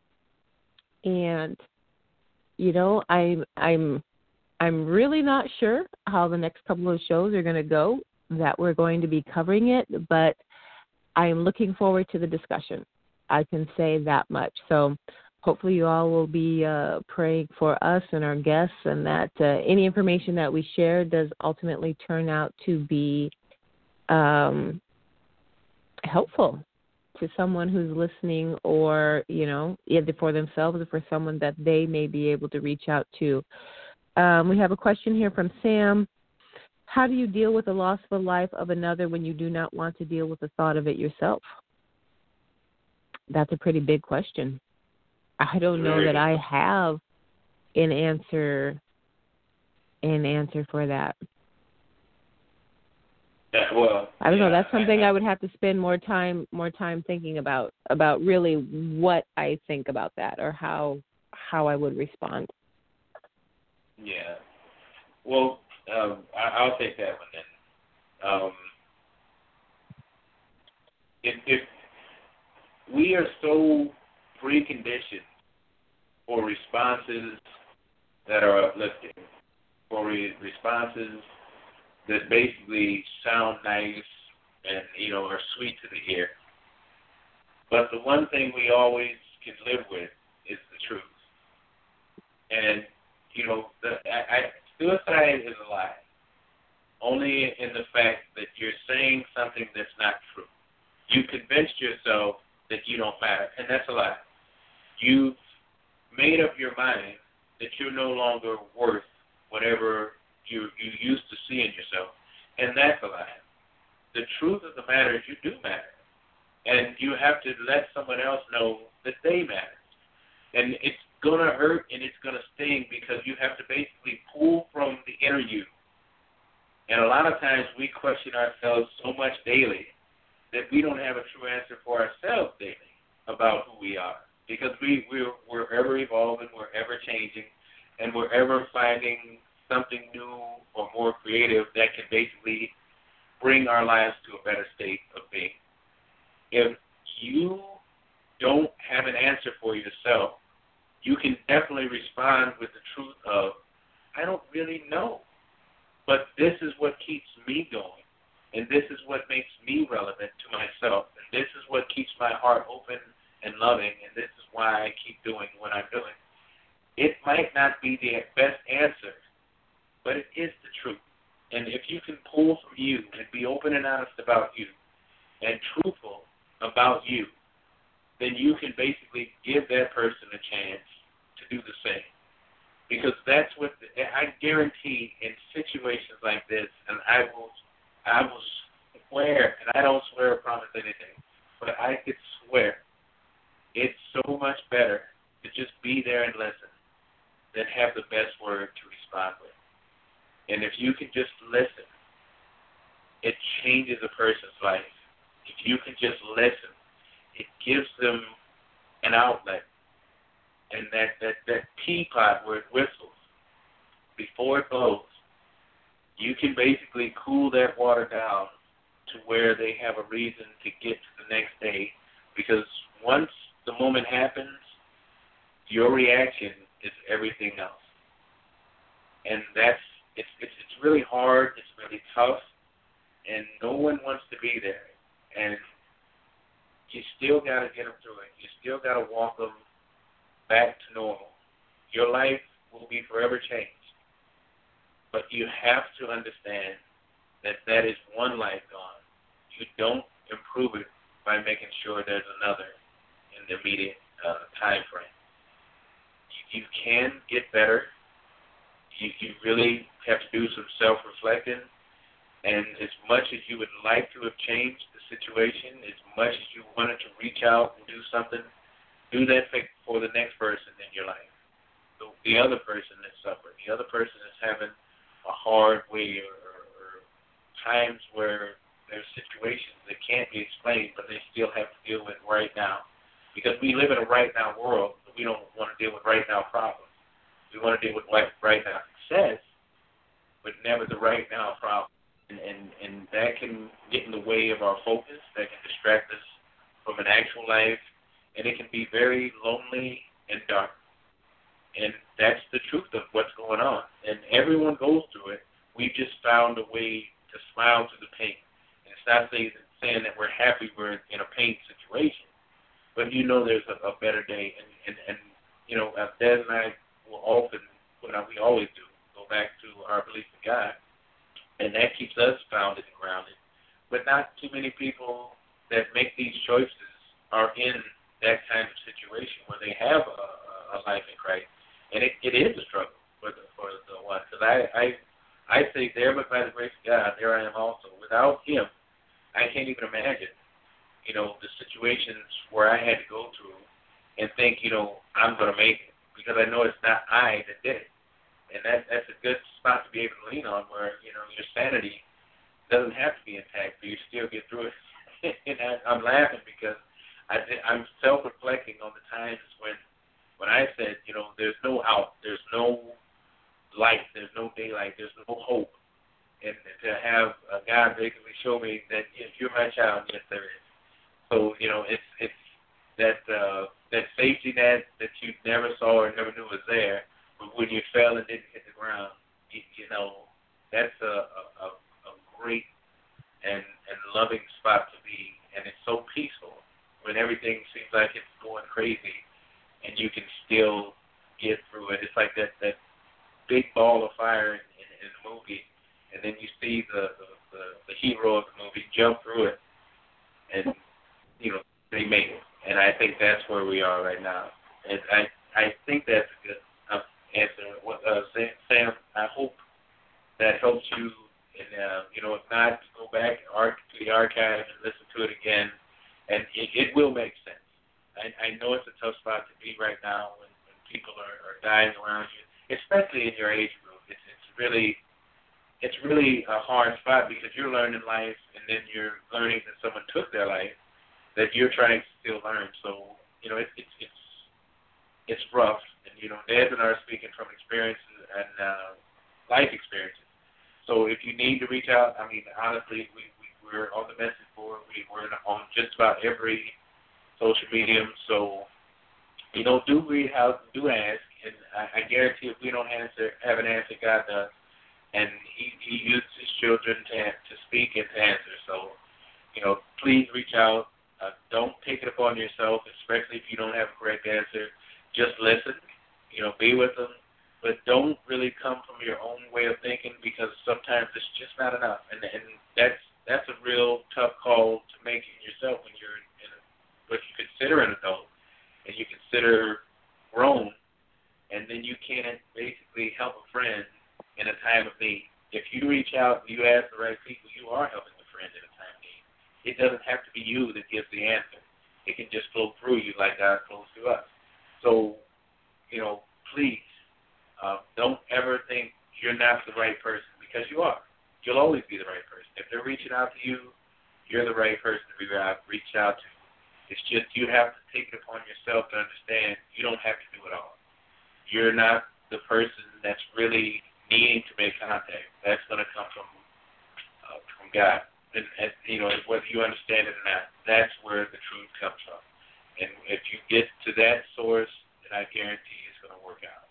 and you know, I'm I'm I'm really not sure how the next couple of shows are going to go that we're going to be covering it, but I'm looking forward to the discussion. I can say that much. So hopefully you all will be uh, praying for us and our guests, and that uh, any information that we share does ultimately turn out to be um, helpful to someone who's listening, or, you know, either for themselves or for someone that they may be able to reach out to. Um, we have a question here from Sam. How do you deal with the loss of a life of another when you do not want to deal with the thought of it yourself? That's a pretty big question. I don't know that I have an answer, an answer for that. Yeah, well, I don't yeah, know. That's something I, I, I would have to spend more time, more time thinking about, about really what I think about that, or how, how I would respond. Yeah. Well, um, I, I'll take that one then. Um, if, if we are so preconditioned for responses that are uplifting, for re- responses that basically sound nice and, you know, are sweet to the ear. But the one thing we always can live with is the truth. And, you know, the, I, I, suicide is a lie, only in the fact that you're saying something that's not true. You convinced yourself that you don't matter, and that's a lie. You've made up your mind that you're no longer worth whatever you you used to see in yourself, and that's a lie. The truth of the matter is you do matter, and you have to let someone else know that they matter. And it's going to hurt and it's going to sting, because you have to basically pull from the inner you. And a lot of times we question ourselves so much daily that we don't have a true answer for ourselves daily about who we are, because we, we're, we're ever evolving, we're ever changing, and we're ever finding something new or more creative that can basically bring our lives to a better state of being. If you don't have an answer for yourself, you can definitely respond with the truth of, I don't really know, but this is what keeps me going, and this is what makes me relevant to myself, and this is what keeps my heart open and loving, and this is why I keep doing what I'm doing. It might not be the best answer, but it is the truth. And if you can pull from you and be open and honest about you and truthful about you, then you can basically give that person a chance to do the same. Because that's what the, I guarantee in situations like this, and I will, I will swear, and I don't swear or promise anything, but I could swear it's so much better to just be there and listen that have the best word to respond with. And if you can just listen, it changes a person's life. If you can just listen, it gives them an outlet. And that, that, that teapot where it whistles, before it blows, you can basically cool that water down to where they have a reason to get to the next day. Because once the moment happens, your reaction is everything else. And that's, it's, it's, it's really hard, it's really tough, and no one wants to be there. And you still got to get them through it. You still got to walk them back to normal. Your life will be forever changed. But you have to understand that that is one life gone. You don't improve it by making sure there's another in the immediate uh, time frame. You, you can get better. You, you really have to do some self-reflecting. And as much as you would like to have changed the situation, as much as you wanted to reach out and do something, do that for the next person in your life. The, the other person that's suffering, the other person that's having a hard way or, or, or times where there's situations that can't be explained, but they still have to deal with right now. Because we live in a right now world, but we don't want to deal with right now problems. We want to deal with right now success, but never the right now problem. And, and, and that can get in the way of our focus. That can distract us from an actual life. And it can be very lonely and dark. And that's the truth of what's going on. And everyone goes through it. We've just found a way to smile through the pain. And it's not saying, saying that we're happy we're in a pain situation. But you know there's a, a better day. And, and, and you know, Dad and I will often, well, we always do, go back to our belief in God. And that keeps us grounded and grounded. But not too many people that make these choices are in that kind of situation where they have a, a life in Christ. And it, it is a struggle for the, for the one. Because I, I, I say there, but by the grace of God, there I am also. Without Him, I can't even imagine, you know, the situations where I had to go through and think, you know, I'm going to make it. Because I know it's not I that did it. And that that's a good spot to be able to lean on where, you know, your sanity doesn't have to be intact, but you still get through it. And I, I'm laughing because I, I'm self-reflecting on the times when when I said, you know, there's no out, there's no light, there's no daylight, there's no hope. And to have uh, God basically show me that if you're my child, yes, there is. So, you know, it's it's that uh, that safety net that you never saw or never knew was there. But when you fell and didn't hit the ground, you, you know, that's a, a, a great and, and loving spot to be. And it's so peaceful when everything seems like it's going crazy and you can still get through it. It's like that, that big ball of fire in, in, in the movie, and then you see the, the, the, the hero of the movie jump through it, and, you know, they make it. And I think that's where we are right now. And I, I think that's a good answer. Uh, Sam, I hope that helps you. And, uh, you know, if not, go back to the archive and listen to it again. And it, it will make sense. I, I know it's a tough spot to be right now when, when people are, are dying around you, especially in your age group. It's, it's really it's really a hard spot because you're learning life and then you're learning that someone took their life that you're trying to still learn. So, you know, it, it's it's it's rough. And, you know, Dad and I are speaking from experiences and uh, life experiences. So if you need to reach out, I mean, honestly, we, we, we're on the message board. We, we're on just about every social medium. So, you know, do reach out, do ask. And I, I guarantee if we don't answer, have an answer, God does. And he, he uses his children to, to speak and to answer. So, you know, please reach out. Uh, don't take it upon yourself, especially if you don't have a correct answer. Just listen. You know, be with them, but don't really come from your own way of thinking because sometimes it's just not enough, and and that's that's a real tough call to make in yourself when you're in a, what you consider an adult and you consider grown, and then you can't basically help a friend in a time of need. If you reach out and you ask the right people, you are helping a friend in a time of need. It doesn't have to be you that gives the answer. It can just flow through you like God flows through us. So, you know, please Uh, don't ever think you're not the right person, because you are. You'll always be the right person. If they're reaching out to you, you're the right person to be reached out to. It's just you have to take it upon yourself to understand you don't have to do it all. You're not the person that's really needing to make contact. That's going to come from uh, from God. And, and, you know, whether you understand it or not, that's where the truth comes from. And if you get to that source, then I guarantee it's going to work out.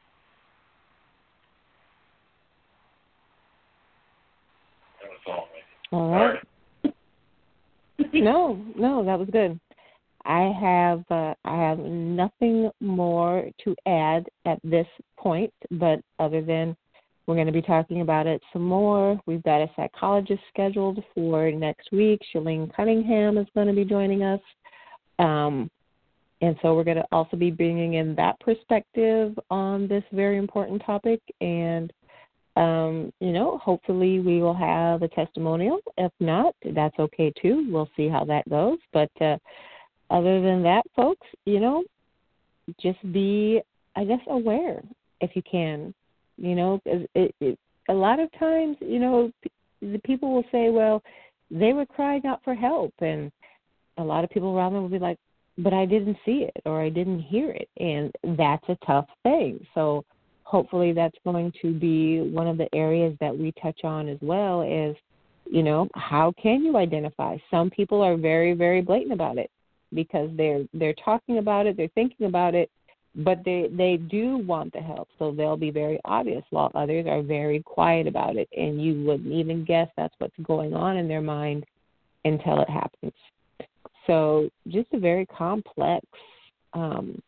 That was all right. All right. No, no, that was good. I have uh, I have nothing more to add at this point, but other than we're going to be talking about it some more. We've got a psychologist scheduled for next week. Shalene Cunningham is going to be joining us. Um, and so we're going to also be bringing in that perspective on this very important topic. And, um, you know, hopefully we will have a testimonial. If not, that's okay too. We'll see how that goes. But uh, other than that, folks, you know, just be, I guess, aware if you can. You know, it, it, it, a lot of times, you know, the people will say, well, they were crying out for help. And a lot of people around them will be like, but I didn't see it or I didn't hear it. And that's a tough thing. So hopefully that's going to be one of the areas that we touch on as well is, you know, how can you identify? Some people are very, very blatant about it because they're they're talking about it, they're thinking about it, but they, they do want the help, so they'll be very obvious, while others are very quiet about it, and you wouldn't even guess that's what's going on in their mind until it happens. So just a very complex, um,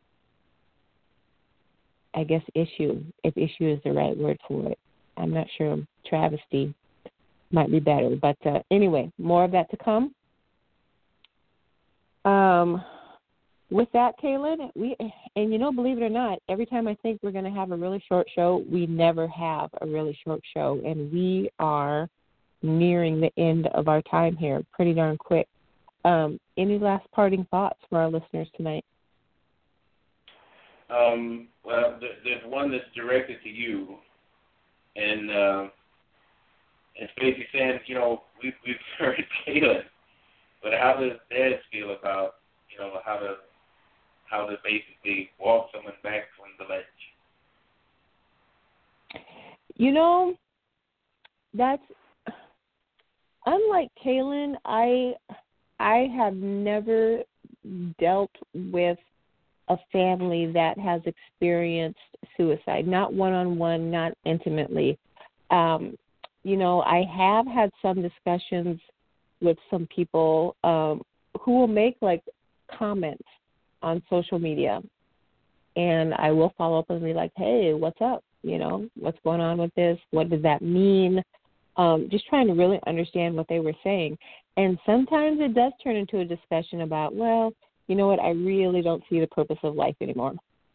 I guess, issue, if issue is the right word for it. I'm not sure. Travesty might be better. But uh, anyway, more of that to come. Um, with that, Kaylin, we and you know, believe it or not, every time I think we're going to have a really short show, we never have a really short show, and we are nearing the end of our time here, pretty darn quick. Um, any last parting thoughts for our listeners tonight? Um, well, there's one that's directed to you, and uh, it's basically saying, you know, we've, we've heard Kaylin, but how does dads feel about, you know, how to how to basically walk someone back from the ledge? You know, that's unlike Kaylin. I I have never dealt with a family that has experienced suicide, not one-on-one, not intimately. Um, you know, I have had some discussions with some people um, who will make, like, comments on social media, and I will follow up and be like, hey, what's up? You know, what's going on with this? What does that mean? Um, just trying to really understand what they were saying. And sometimes it does turn into a discussion about, well, you know what, I really don't see the purpose of life anymore.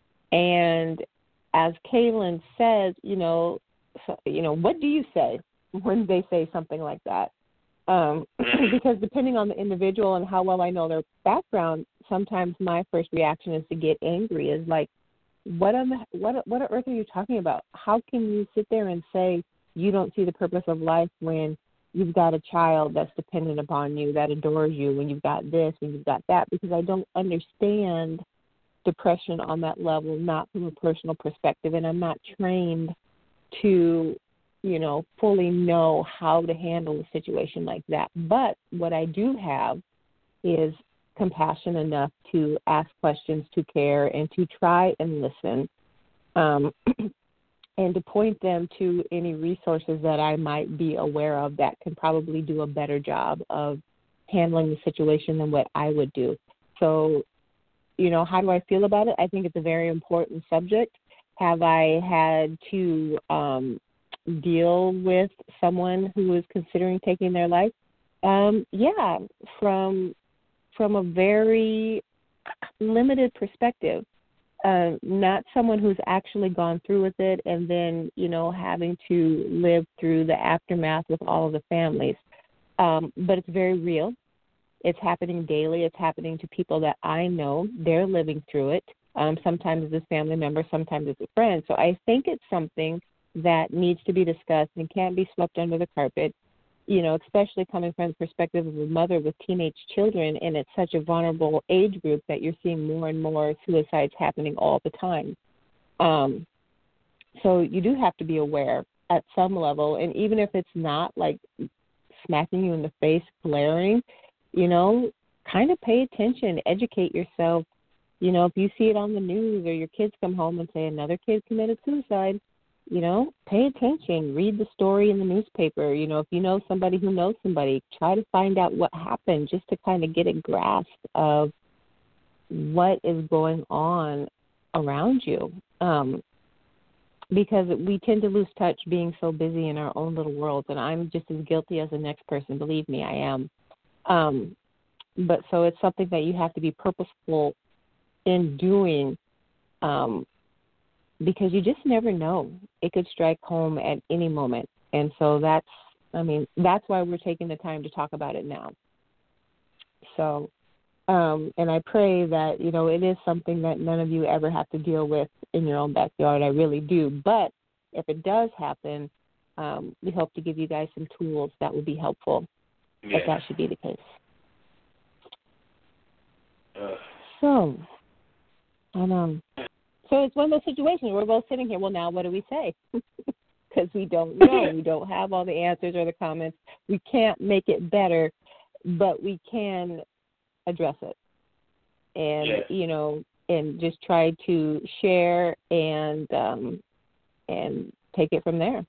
And as Kaylin says, you know, so, you know, what do you say when they say something like that? Um, because depending on the individual and how well I know their background, sometimes my first reaction is to get angry. Is like, what on the, what what on earth are you talking about? How can you sit there and say you don't see the purpose of life when you've got a child that's dependent upon you, that adores you, when you've got this, when you've got that? Because I don't understand depression on that level, not from a personal perspective, and I'm not trained to, you know, fully know how to handle a situation like that. But what I do have is compassion enough to ask questions, to care, and to try and listen, um, and to point them to any resources that I might be aware of that can probably do a better job of handling the situation than what I would do. So, you know, how do I feel about it? I think it's a very important subject. Have I had to um, deal with someone who is considering taking their life? Um, yeah, from from a very limited perspective. Uh, not someone who's actually gone through with it and then, you know, having to live through the aftermath with all of the families. Um, but it's very real. It's happening daily. It's happening to people that I know. They're living through it. Um, sometimes it's a family member, sometimes it's a friend. So I think it's something that needs to be discussed and can't be swept under the carpet, you know, especially coming from the perspective of a mother with teenage children, and it's such a vulnerable age group that you're seeing more and more suicides happening all the time. Um, so you do have to be aware at some level, and even if it's not like smacking you in the face, glaring, you know, kind of pay attention, educate yourself. You know, if you see it on the news or your kids come home and say another kid committed suicide, you know, pay attention, read the story in the newspaper. You know, if you know somebody who knows somebody, try to find out what happened just to kind of get a grasp of what is going on around you. Um, because we tend to lose touch being so busy in our own little worlds, and I'm just as guilty as the next person. Believe me, I am. Um, but so it's something that you have to be purposeful in doing, um, because you just never know. It could strike home at any moment. And so that's, I mean, that's why we're taking the time to talk about it now. So, um, and I pray that, you know, it is something that none of you ever have to deal with in your own backyard. I really do. But if it does happen, um, we hope to give you guys some tools that will be helpful, Yeah. if that should be the case. Uh. So, and, um, so it's one of those situations where we're both sitting here, well, now what do we say? Because we don't know. We don't have all the answers or the comments. We can't make it better, but we can address it. And, yes. you know, and just try to share and um, and take it from there.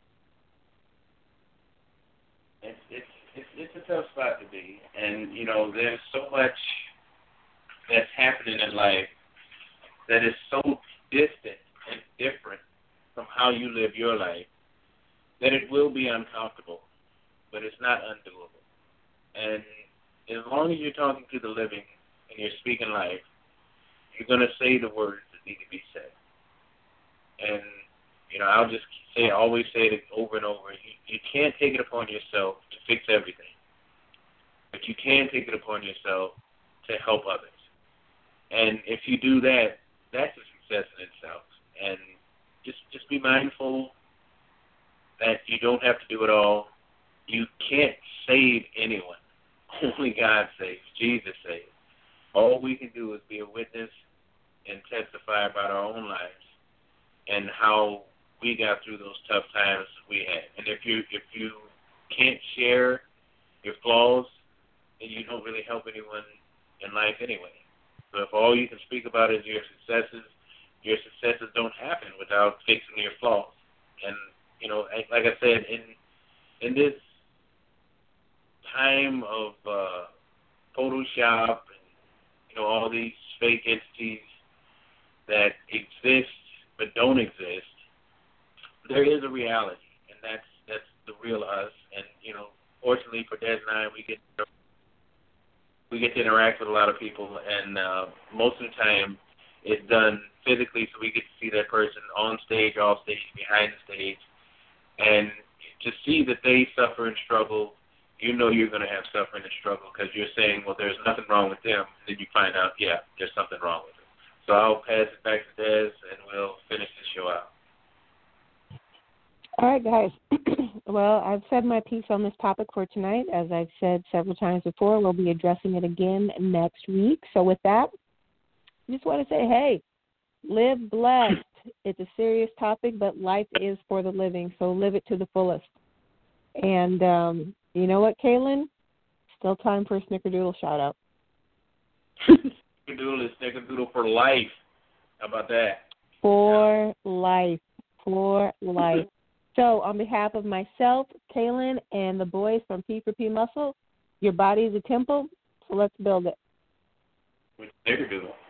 It's, it's, it's, it's a tough spot to be. And, you know, there's so much that's happening in life that is so distant and different from how you live your life that it will be uncomfortable, but it's not undoable. And as long as you're talking to the living and you're speaking life, you're going to say the words that need to be said. And, you know, I'll just say, always say it over and over. You, you can't take it upon yourself to fix everything, but you can take it upon yourself to help others. And if you do that, that's a success in itself. And just just be mindful that you don't have to do it all. You can't save anyone. Only God saves. Jesus saves. All we can do is be a witness and testify about our own lives and how we got through those tough times we had. And if you if you can't share your flaws, then you don't really help anyone in life anyway. So if all you can speak about is your successes, your successes don't happen without fixing your flaws. And, you know, like I said, in in this time of uh, Photoshop and, you know, all these fake entities that exist but don't exist, there is a reality, and that's that's the real us. And, you know, fortunately for Des and I, we get to, we get to interact with a lot of people, and uh, most of the time it's done physically, so we get to see that person on stage, off stage, behind the stage, and to see that they suffer and struggle, you know you're going to have suffering and struggle because you're saying, well, there's nothing wrong with them, and then you find out, yeah, there's something wrong with them. So I'll pass it back to Des, and we'll finish the show out. All right, guys. Well, I've said my piece on this topic for tonight. As I've said several times before, we'll be addressing it again next week. So with that, I just want to say, hey, live blessed. It's a serious topic, but life is for the living, so live it to the fullest. And um, you know what, Kaylin? Still time for a Snickerdoodle shout-out. Snickerdoodle is Snickerdoodle for life. How about that? For life. For life. So on behalf of myself, Kaylin, and the boys from P for P Muscle, your body is a temple, so let's build it. With Snickerdoodle.